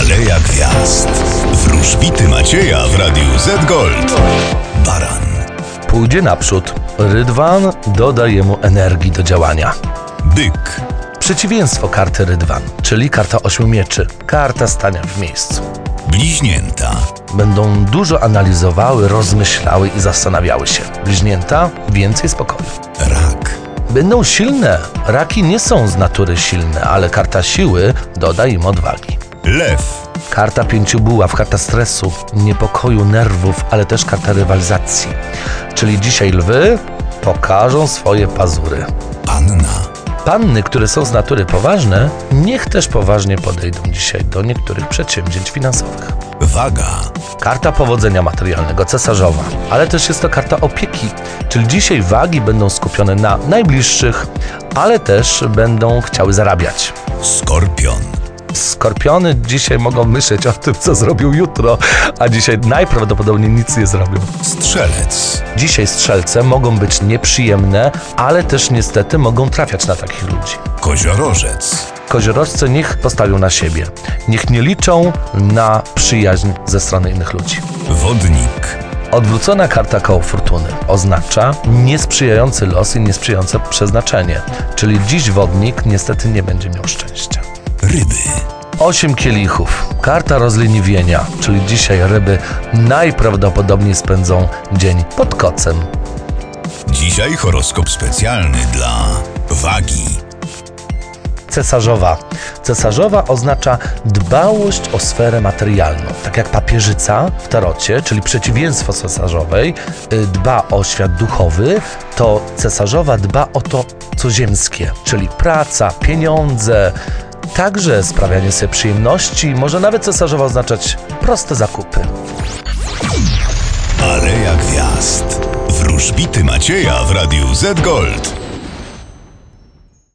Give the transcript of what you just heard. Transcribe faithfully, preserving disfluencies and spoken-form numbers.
Aleja Gwiazd. Wróżbity Macieja w Radiu Z Gold. Baran. Pójdzie naprzód. Rydwan doda jemu energii do działania. Byk. Przeciwieństwo karty Rydwan, czyli karta ośmiu mieczy. Karta stania w miejscu. Bliźnięta. Będą dużo analizowały, rozmyślały i zastanawiały się. Bliźnięta więcej spokoju. Rak. Będą silne. Raki nie są z natury silne, ale karta siły doda im odwagi. Lew. Karta pięciu buław, karta stresu, niepokoju, nerwów, ale też karta rywalizacji. Czyli dzisiaj lwy pokażą swoje pazury. Panna. Panny, które są z natury poważne, niech też poważnie podejdą dzisiaj do niektórych przedsięwzięć finansowych. Waga. Karta powodzenia materialnego, cesarzowa, ale też jest to karta opieki, czyli dzisiaj wagi będą skupione na najbliższych, ale też będą chciały zarabiać. Skorpion. Skorpiony dzisiaj mogą myśleć o tym, co zrobił jutro, a dzisiaj najprawdopodobniej nic nie zrobią. Strzelec. Dzisiaj strzelce mogą być nieprzyjemne, ale też niestety mogą trafiać na takich ludzi. Koziorożec. Koziorożce niech postawią na siebie. Niech nie liczą na przyjaźń ze strony innych ludzi. Wodnik. Odwrócona karta koło fortuny oznacza niesprzyjający los i niesprzyjające przeznaczenie. Czyli dziś wodnik niestety nie będzie miał szczęścia. Ryby. Osiem kielichów. Karta rozleniwienia, czyli dzisiaj ryby najprawdopodobniej spędzą dzień pod kocem. Dzisiaj horoskop specjalny dla wagi. Cesarzowa. Cesarzowa oznacza dbałość o sferę materialną. Tak jak papieżyca w tarocie, czyli przeciwieństwo cesarzowej, dba o świat duchowy, to cesarzowa dba o to, co ziemskie, czyli praca, pieniądze, także sprawianie sobie przyjemności, może nawet cesarzowa oznaczać proste zakupy. Aleja Gwiazd. Wróżbity Macieja w Radiu Z Gold.